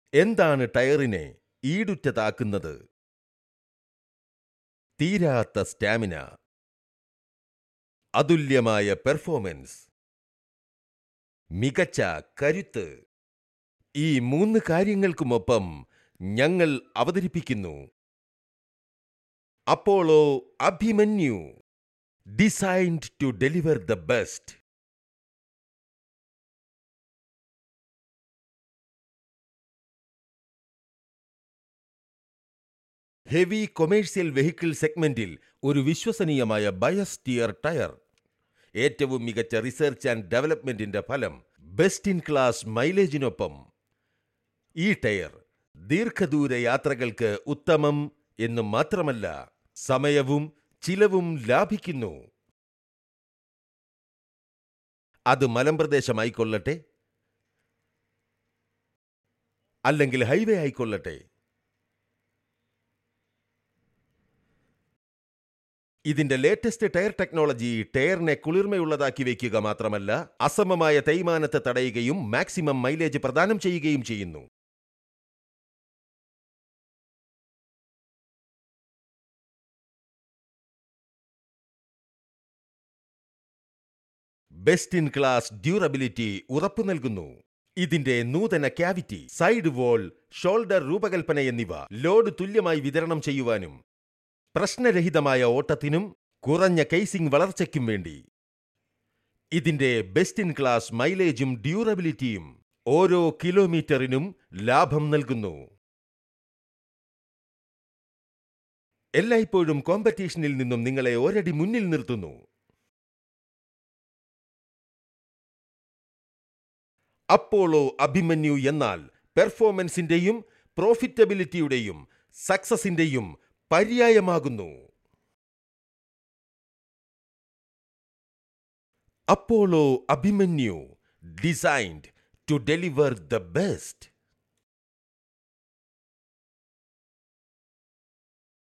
എന്താണ് ടയറിനെ ഈടുറ്റതാക്കുന്നത്? തീരാത്ത സ്റ്റാമിന, അതുല്യമായ പെർഫോമൻസ്, മികച്ച കരുത്ത്. ഈ 3 കാര്യങ്ങൾക്കുമൊപ്പം ഞങ്ങൾ അവതരിപ്പിക്കുന്നു Apollo Abhimanyu, designed to deliver the best. Heavy commercial vehicle സെഗ്മെന്റിൽ ഒരു വിശ്വസനീയമായ ബയസ്-ടിയർ ടയർ. ഏറ്റവും മികച്ച റിസർച്ച് ആൻഡ് ഡെവലപ്മെന്റിന്റെ ഫലം. ബെസ്റ്റ് ഇൻ ക്ലാസ് മൈലേജിനൊപ്പം ഈ ടയർ ദീർഘദൂര യാത്രകൾക്ക് ഉത്തമം എന്നു മാത്രമല്ല, സമയവും ചിലവും ലാഭിക്കുന്നു. അത് മലമ്പ്രദേശമായിക്കൊള്ളട്ടെ, അല്ലെങ്കിൽ ഹൈവേ ആയിക്കൊള്ളട്ടെ. ഇതിന്റെ ലേറ്റസ്റ്റ് ടയർ ടെക്നോളജി ടയറിനെ കുളിർമയുള്ളതാക്കി വയ്ക്കുക മാത്രമല്ല, അസമമായ തേയ്മാനത്തെ തടയുകയും മാക്സിമം മൈലേജ് പ്രദാനം ചെയ്യുകയും ചെയ്യുന്നു. ബെസ്റ്റ് ഇൻ ക്ലാസ് ഡ്യൂറബിലിറ്റി ഉറപ്പു നൽകുന്നു. ഇതിന്റെ നൂതന ക്യാവിറ്റി, സൈഡ് വോൾ, ഷോൾഡർ രൂപകൽപ്പന എന്നിവ ലോഡ് തുല്യമായി വിതരണം ചെയ്യുവാനും പ്രശ്നരഹിതമായ ഓട്ടത്തിനും കുറഞ്ഞ കേസിംഗ് വളർച്ചയ്ക്കും വേണ്ടി. ഇതിന്റെ ബെസ്റ്റ് ഇൻ ക്ലാസ് മൈലേജും ഡ്യൂറബിലിറ്റിയും ഓരോ കിലോമീറ്ററിനും ലാഭം നൽകുന്നു. എല്ലായ്പ്പോഴും കോമ്പറ്റീഷനിൽ നിന്നും നിങ്ങളെ ഒരടി മുന്നിൽ നിർത്തുന്നു. അപ്പോളോ അഭിമന്യു എന്നാൽ പെർഫോമൻസിന്റെയും പ്രോഫിറ്റബിലിറ്റിയുടെയും സക്സസിന്റെയും പര്യായമാകുന്നു. Apollo Abhimanyu, designed to deliver the best.